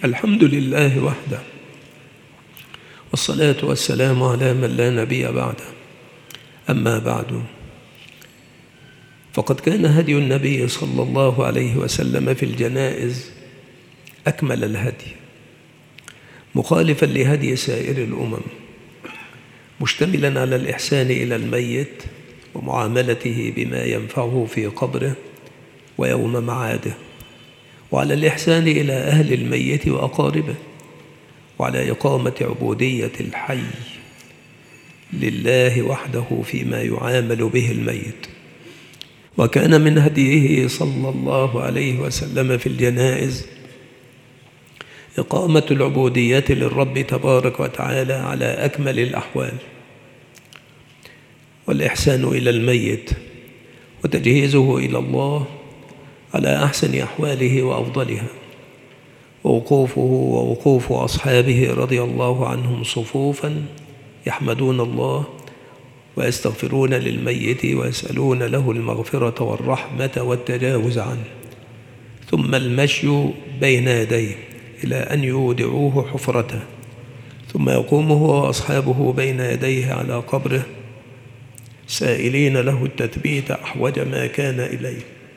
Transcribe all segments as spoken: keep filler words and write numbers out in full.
الحمد لله وحده، والصلاة والسلام على من لا نبي بعده. أما بعد، فقد كان هدي النبي صلى الله عليه وسلم في الجنائز أكمل الهدي، مخالفا لهدي سائر الأمم، مشتملا على الإحسان إلى الميت ومعاملته بما ينفعه في قبره ويوم معاده، وعلى الإحسان إلى أهل الميت وأقاربه، وعلى إقامة عبودية الحي لله وحده فيما يعامل به الميت. وكان من هديه صلى الله عليه وسلم في الجنائز إقامة العبودية للرب تبارك وتعالى على أكمل الأحوال، والإحسان إلى الميت وتجهيزه إلى الله على أحسن أحواله وأفضلها، ووقوفه ووقوف أصحابه رضي الله عنهم صفوفا يحمدون الله ويستغفرون للميت ويسألون له المغفرة والرحمة والتجاوز عنه، ثم المشي بين يديه إلى أن يودعوه حفرته، ثم يقوم هو وأصحابه بين يديه على قبره سائلين له التثبيت أحوج ما كان إليه،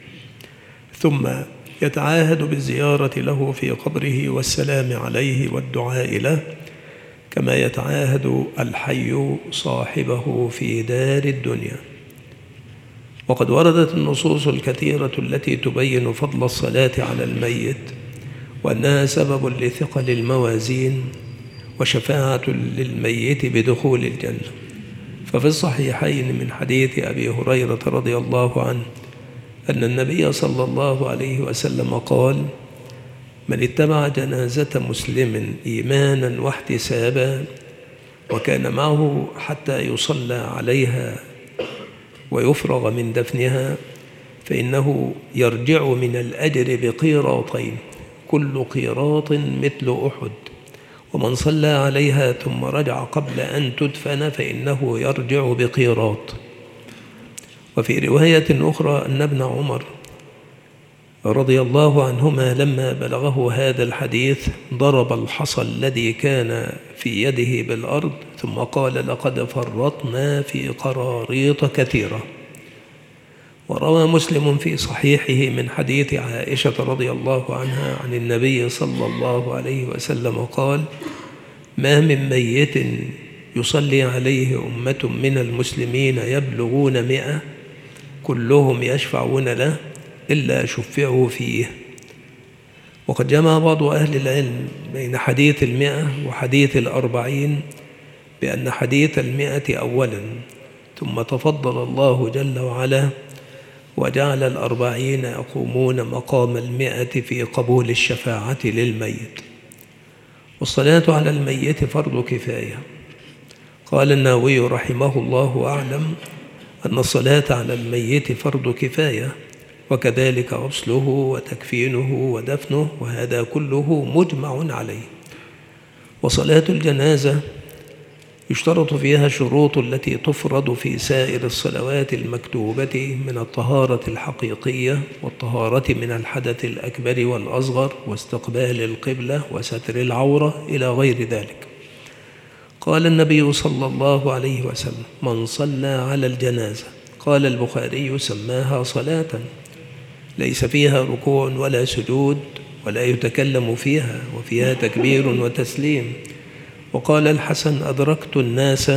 ثم يتعاهد بالزيارة له في قبره والسلام عليه والدعاء له، كما يتعاهد الحي صاحبه في دار الدنيا. وقد وردت النصوص الكثيرة التي تبين فضل الصلاة على الميت، وأنها سبب لثقل الموازين وشفاعة للميت بدخول الجنة. ففي الصحيحين من حديث أبي هريرة رضي الله عنه أن النبي صلى الله عليه وسلم قال: من اتبع جنازة مسلم إيمانا واحتسابا وكان معه حتى يصلى عليها ويفرغ من دفنها، فإنه يرجع من الأجر بقيراطين، كل قيراط مثل أحد، ومن صلى عليها ثم رجع قبل أن تدفن فإنه يرجع بقيراط. وفي رواية أخرى أن ابن عمر رضي الله عنهما لما بلغه هذا الحديث ضرب الحصى الذي كان في يده بالأرض، ثم قال: لقد فرطنا في قراريط كثيرة. وروى مسلم في صحيحه من حديث عائشة رضي الله عنها عن النبي صلى الله عليه وسلم قال: ما من ميت يصلي عليه أمة من المسلمين يبلغون مئة كلهم يشفعون له إلا شفعوا فيه. وقد جمع بعض أهل العلم بين حديث المئة وحديث الأربعين بأن حديث المئة أولا، ثم تفضل الله جل وعلا وجعل الأربعين يقومون مقام المئة في قبول الشفاعة للميت. والصلاة على الميت فرض كفاية. قال النووي رحمه الله أعلم أن الصلاة على الميت فرض كفاية، وكذلك غسله وتكفينه ودفنه، وهذا كله مجمع عليه. وصلاة الجنازة يشترط فيها الشروط التي تفرض في سائر الصلوات المكتوبة من الطهارة الحقيقية والطهارة من الحدث الأكبر والأصغر واستقبال القبلة وستر العورة إلى غير ذلك. قال النبي صلى الله عليه وسلم: من صلى على الجنازة، قال البخاري، سماها صلاة ليس فيها ركوع ولا سجود ولا يتكلم فيها، وفيها تكبير وتسليم. وقال الحسن: أدركت الناس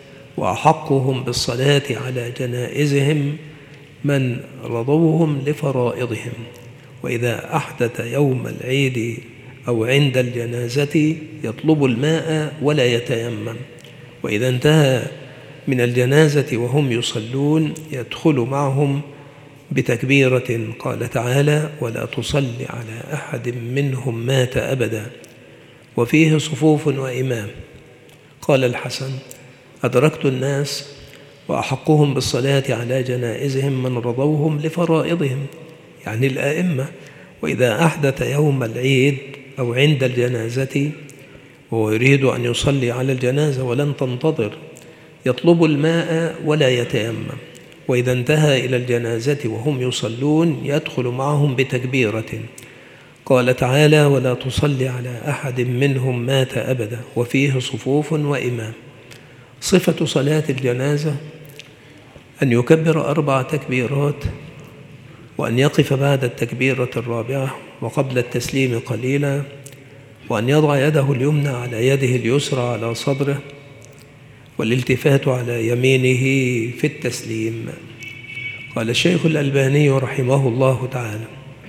وأحقهم بالصلاة على جنائزهم من رضوهم لفرائضهم، وإذا أحدث يوم العيد أو عند الجنازة يطلب الماء ولا يتيمم، وإذا انتهى من الجنازة وهم يصلون يدخل معهم بتكبيرة. قال تعالى: ولا تصل على أحد منهم مات أبدا، وفيه صفوف وإمام. قال الحسن: أدركت الناس وأحقهم بالصلاة على جنائزهم من رضوهم لفرائضهم، يعني الآئمة، وإذا أحدث يوم العيد أو عند الجنازة وهو يريد أن يصلي على الجنازة ولن تنتظر يطلب الماء ولا يتيمم، وإذا انتهى إلى الجنازة وهم يصلون يدخل معهم بتكبيرة. قال تعالى: ولا تصلي على أحد منهم مات أبدا، وفيه صفوف وإمام. صفة صلاة الجنازة أن يكبر أربع تكبيرات، وأن يقف بعد التكبيرة الرابعة وقبل التسليم قليلا، وأن يضع يده اليمنى على يده اليسرى على صدره، والالتفات على يمينه في التسليم. قال الشيخ الألباني رحمه الله تعالى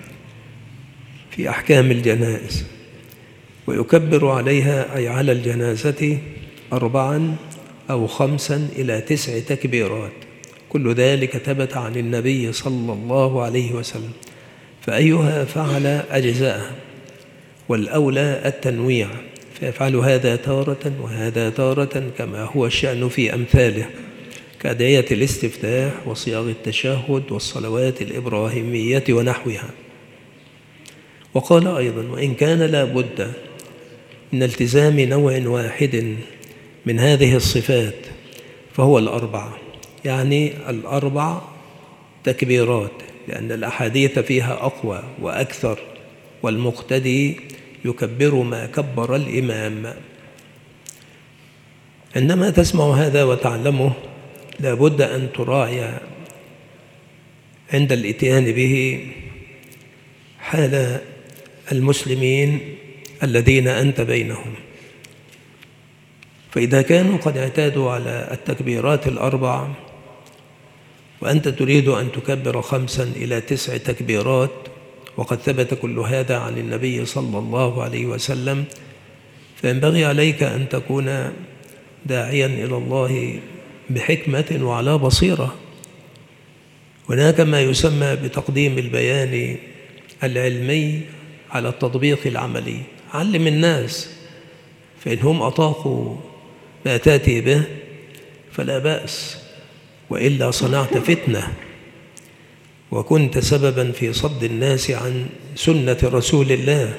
في أحكام الجنائز: ويكبر عليها، أي على الجنازة، أربعا أو خمسا إلى تسع تكبيرات، كل ذلك ثبت عن النبي صلى الله عليه وسلم، فأيها فعل أجزاءها، والأولى التنويع، فيفعل هذا تارة وهذا تارة، كما هو الشأن في أمثاله كأدعية الاستفتاح وصياغ التشهد والصلوات الإبراهيمية ونحوها. وقال أيضا: وإن كان لا بد من التزام نوع واحد من هذه الصفات فهو الأربعة، يعني الأربع تكبيرات، لأن الأحاديث فيها أقوى وأكثر، والمقتدي يكبر ما كبر الإمام. عندما تسمع هذا وتعلمه لا بد أن تراعي عند الإتيان به حال المسلمين الذين أنت بينهم، فإذا كانوا قد اعتادوا على التكبيرات الأربع وأنت تريد أن تكبر خمسا إلى تسع تكبيرات، وقد ثبت كل هذا عن النبي صلى الله عليه وسلم، فينبغي عليك أن تكون داعيا إلى الله بحكمة وعلى بصيرة. هناك ما يسمى بتقديم البيان العلمي على التطبيق العملي. علم الناس، فإنهم أطاقوا ما تأتي به فلا بأس، وإلا صنعت فتنة وكنت سببا في صد الناس عن سنة رسول الله،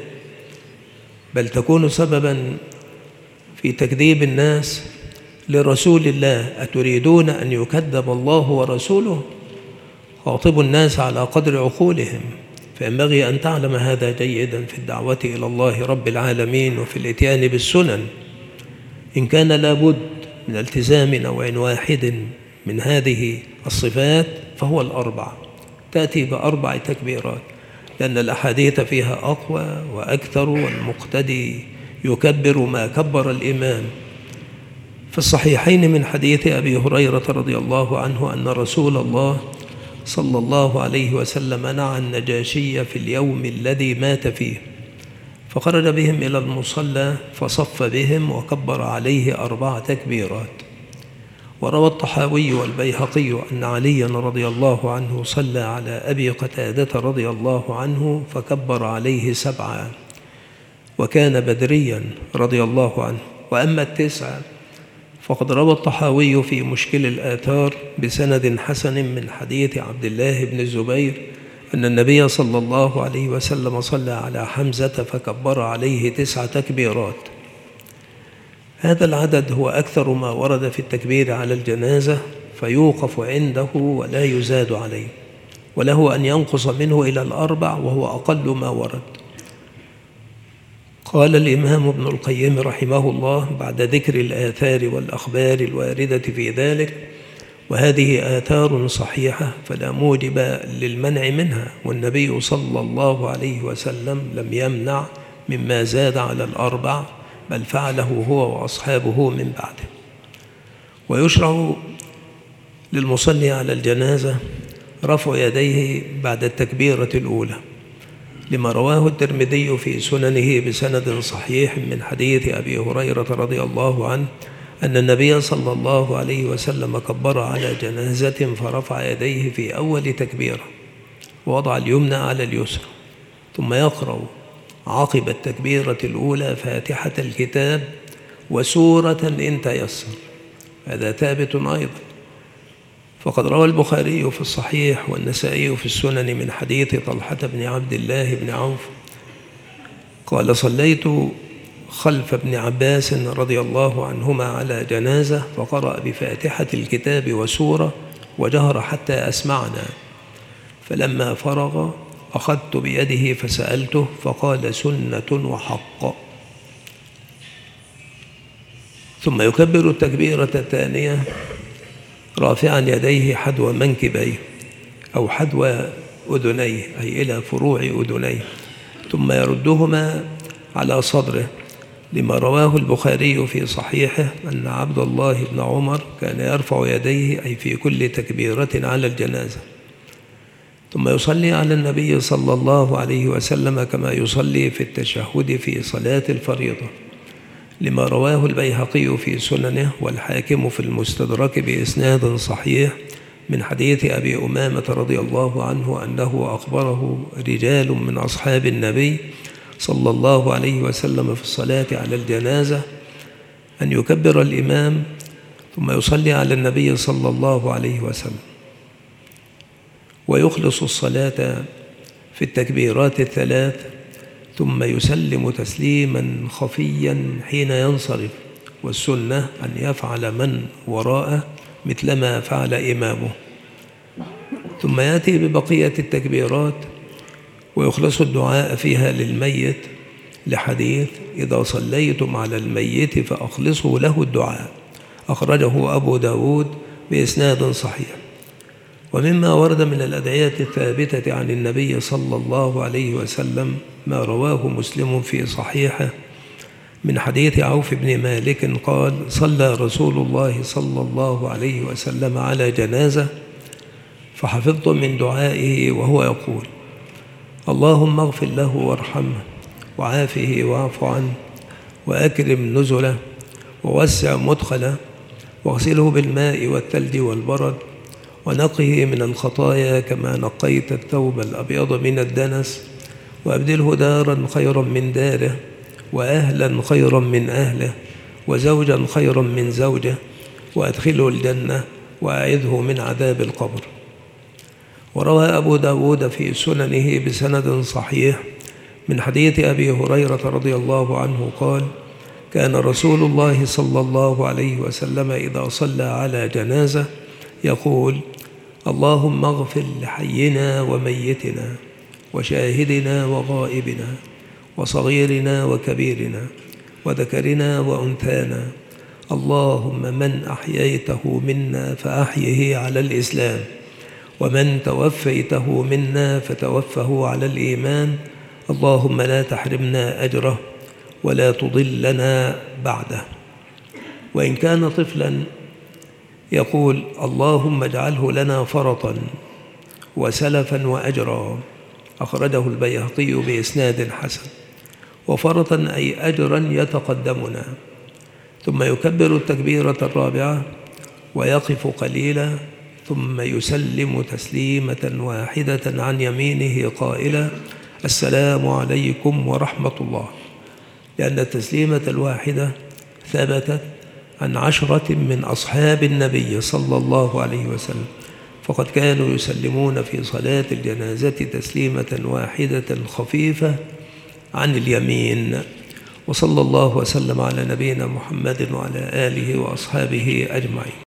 بل تكون سببا في تكذيب الناس لرسول الله. أتريدون أن يكذب الله ورسوله؟ خاطبوا الناس على قدر عقولهم، فينبغي أن تعلم هذا جيدا في الدعوة إلى الله رب العالمين وفي الإتيان بالسنن. إن كان لابد من التزام نوع واحد من هذه الصفات فهو الأربع، تأتي بأربع تكبيرات، لأن الأحاديث فيها أقوى وأكثر، والمقتدي يكبر ما كبر الإمام. في الصحيحين من حديث أبي هريرة رضي الله عنه أن رسول الله صلى الله عليه وسلم نعى النجاشي في اليوم الذي مات فيه، فخرج بهم إلى المصلى فصف بهم وكبر عليه أربع تكبيرات. وروى الطحاوي والبيهقي أن عليا رضي الله عنه صلى على أبي قتادة رضي الله عنه فكبر عليه سبعا، وكان بدريا رضي الله عنه. وأما التسعة فقد روى الطحاوي في مشكل الآثار بسند حسن من حديث عبد الله بن الزبير أن النبي صلى الله عليه وسلم صلى على حمزة فكبر عليه تسع تكبيرات. هذا العدد هو أكثر ما ورد في التكبير على الجنازة، فيوقف عنده ولا يزاد عليه، وله أن ينقص منه إلى الأربع وهو أقل ما ورد. قال الإمام ابن القيم رحمه الله بعد ذكر الآثار والأخبار الواردة في ذلك: وهذه آثار صحيحة فلا موجب للمنع منها، والنبي صلى الله عليه وسلم لم يمنع مما زاد على الأربع، بل فعله هو وأصحابه من بعده. ويشرع للمصلي على الجنازة رفع يديه بعد التكبيرة الأولى، لما رواه الترمذي في سننه بسند صحيح من حديث أبي هريرة رضي الله عنه أن النبي صلى الله عليه وسلم كبر على جنازة فرفع يديه في أول تكبيرة ووضع اليمنى على اليسرى، ثم يقرأ عقب التكبيرة الأولى فاتحة الكتاب وسورة إن تيسر. هذا ثابت أيضا، فقد روى البخاري في الصحيح والنسائي في السنن من حديث طلحة بن عبد الله بن عوف قال: صليت خلف ابن عباس رضي الله عنهما على جنازة فقرأ بفاتحة الكتاب وسورة وجهر حتى أسمعنا، فلما فرغ أخذت بيده فسألته فقال سنة وحق. ثم يكبر التكبيرة الثانية رافعا يديه حذو منكبيه أو حذو أذنيه أي إلى فروع أذنيه، ثم يردهما على صدره، لما رواه البخاري في صحيحه أن عبد الله بن عمر كان يرفع يديه أي في كل تكبيرة على الجنازة، ثم يصلي على النبي صلى الله عليه وسلم كما يصلي في التشهد في صلاة الفريضة، لما رواه البيهقي في سننه والحاكم في المستدرك بإسناد صحيح من حديث أبي أمامة رضي الله عنه أنه أخبره رجال من أصحاب النبي صلى الله عليه وسلم في الصلاة على الجنازة أن يكبر الإمام ثم يصلي على النبي صلى الله عليه وسلم ويخلص الصلاة في التكبيرات الثلاث، ثم يسلم تسليما خفيا حين ينصرف، والسنة أن يفعل من وراءه مثلما فعل إمامه، ثم يأتي ببقية التكبيرات ويخلص الدعاء فيها للميت، لحديث إذا صليتم على الميت فأخلصوا له الدعاء، أخرجه أبو داود بإسناد صحيح. ومما ورد من الأدعية الثابتة عن النبي صلى الله عليه وسلم ما رواه مسلم في صحيحه من حديث عوف بن مالك قال: صلى رسول الله صلى الله عليه وسلم على جنازة فحفظت من دعائه وهو يقول: اللهم اغفر له وارحمه وعافه واعف عنه وأكرم نزله ووسع مدخله واغسله بالماء والثلج والبرد ونقه من الخطايا كما نقيت الثوب الأبيض من الدنس، وأبدله دارا خيرا من داره وأهلا خيرا من أهله وزوجا خيرا من زوجه وأدخله الجنة وأعذه من عذاب القبر. وروى أبو داود في سننه بسند صحيح من حديث أبي هريرة رضي الله عنه قال: كان رسول الله صلى الله عليه وسلم إذا صلى على جنازة يقول: اللهم اغفر لحينا وميتنا وشاهدنا وغائبنا وصغيرنا وكبيرنا وذكرنا وأنثانا، اللهم من أحييته منا فأحيه على الإسلام، ومن توفيته منا فتوفه على الإيمان، اللهم لا تحرمنا أجره ولا تضلنا بعده. وإن كان طفلا يقول: اللهم اجعله لنا فرطا وسلفا وأجرا، أخرجه البيهقي بإسناد حسن. وفرطا أي أجرا يتقدمنا. ثم يكبر التكبيرة الرابعة ويقف قليلا ثم يسلم تسليمة واحدة عن يمينه قائلا: السلام عليكم ورحمة الله، لأن التسليمة الواحدة ثبتت عن عشرة من أصحاب النبي صلى الله عليه وسلم، فقد كانوا يسلمون في صلاة الجنازة تسليمة واحدة خفيفة عن اليمين. وصلى الله وسلم على نبينا محمد وعلى آله وأصحابه أجمعين.